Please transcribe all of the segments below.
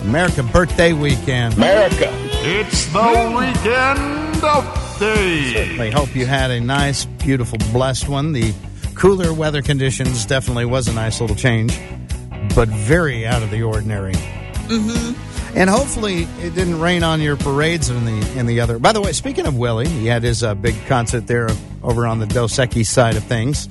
America birthday weekend. America. It's the weekend update. Certainly hope you had a nice, beautiful, blessed one. The cooler weather conditions definitely was a nice little change, but very out of the ordinary. Mm-hmm. And hopefully it didn't rain on your parades in the other. By the way, speaking of Willie, he had his big concert there over on the Dos Equis side of things.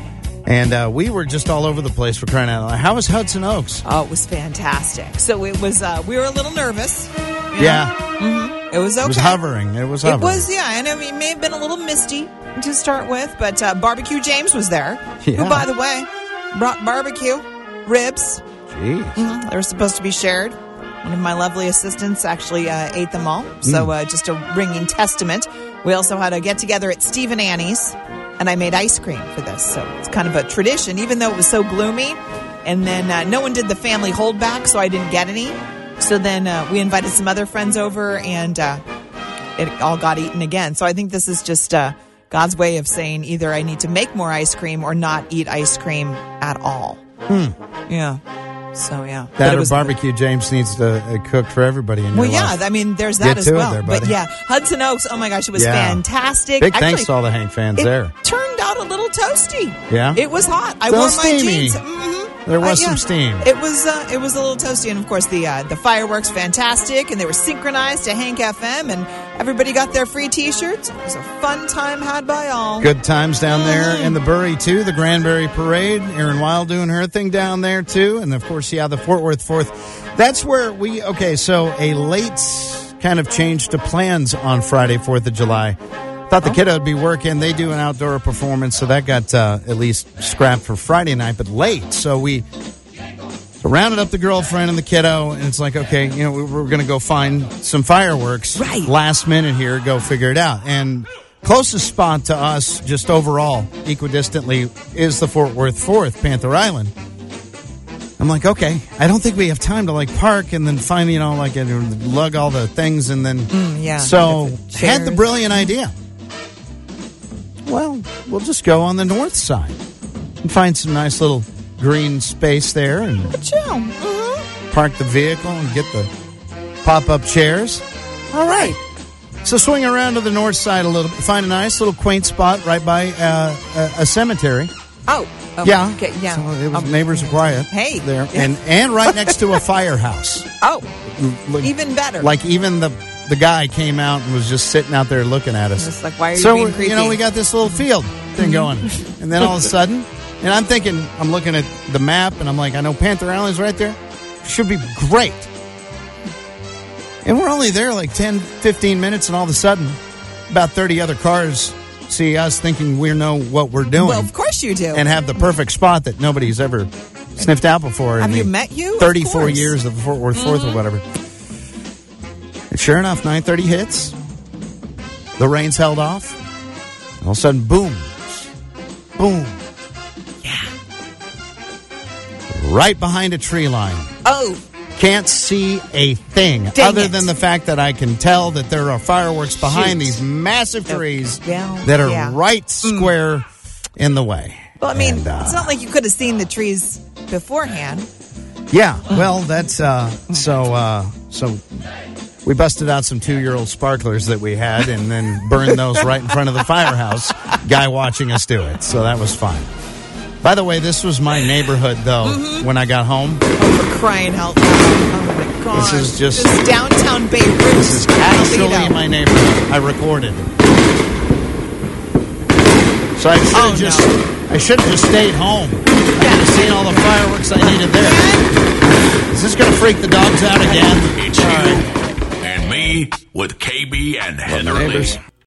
And we were just all over the place for crying out loud. How was Hudson Oaks? Oh, it was fantastic. So it was, we were a little nervous. Yeah. Mm-hmm. It was okay. It was hovering. It was, yeah. And it may have been a little misty to start with, but Barbecue James was there. Yeah. Who, by the way, brought barbecue, ribs. Jeez. Mm-hmm. They were supposed to be shared. One of my lovely assistants actually ate them all. So just a ringing testament. We also had a get-together at Steve and Annie's, and I made ice cream for this. So it's kind of a tradition, even though it was so gloomy. And then no one did the family holdback, so I didn't get any. So then we invited some other friends over, and it all got eaten again. So I think this is just God's way of saying either I need to make more ice cream or not eat ice cream at all. Yeah. So, yeah. That or Barbecue James needs to cook for everybody in your life. Well, yeah. I mean, there's that as well. But, yeah, Hudson Oaks, oh, my gosh, it was fantastic. Big thanks to all the Hank fans there. It turned out a little toasty. Yeah? It was hot. I wore my jeans. There was some steam. It was a little toasty. And, of course, the fireworks, fantastic. And they were synchronized to Hank FM. And everybody got their free T-shirts. It was a fun time had by all. Good times down there in the Bury, too. The Granbury Parade. Erin Wild doing her thing down there, too. And, of course, the Fort Worth 4th. That's where so a late kind of change to plans on Friday, 4th of July. Thought the kiddo would be working. They do an outdoor performance, so that got at least scrapped for Friday night, but late. So we rounded up the girlfriend and the kiddo, and it's like, okay, we're going to go find some fireworks. Right. Last minute here, go figure it out. And closest spot to us, just overall, equidistantly, is the Fort Worth 4th, Panther Island. I'm like, okay, I don't think we have time to park and then find, lug all the things and then. So had the brilliant idea. Well, we'll just go on the north side and find some nice little green space there and park the vehicle and get the pop-up chairs. All right. So swing around to the north side a little bit, find a nice little quaint spot right by a cemetery. Oh, yeah. Okay, yeah. So it was neighbors are quiet. Hey. There. And right next to a firehouse. Oh, even better. Like even the guy came out and was just sitting out there looking at us. Just like, why are you being creepy? So, we got this little field thing going. And then all of a sudden, and I'm thinking, I'm looking at the map, and I'm like, I know Panther Island's right there. Should be great. And we're only there 10, 15 minutes, and all of a sudden, about 30 other cars see us thinking we know what we're doing. Well, of course you do. And have the perfect spot that nobody's ever sniffed out before. Have you met you? 34 years of the Fort Worth 4th or whatever. And sure enough, 9:30 hits. The rain's held off. All of a sudden, boom. Boom. Yeah. Right behind a tree line. Oh. Can't see a thing other than the fact that I can tell that there are fireworks behind these massive trees that are right square in the way. Well, I mean, it's not like you could have seen the trees beforehand. Yeah, well, that's so we busted out some 2-year-old sparklers that we had and then burned those right in front of the firehouse guy watching us do it. So that was fun. By the way, this was my neighborhood, though, when I got home. Oh, for crying out loud. Oh, my God. This is just downtown Beirut. This is actually my neighborhood. I recorded it. So I should have just stayed home. I could have seen all the fireworks I needed there. Is this going to freak the dogs out again? It's you and me with KB and Heather Lee.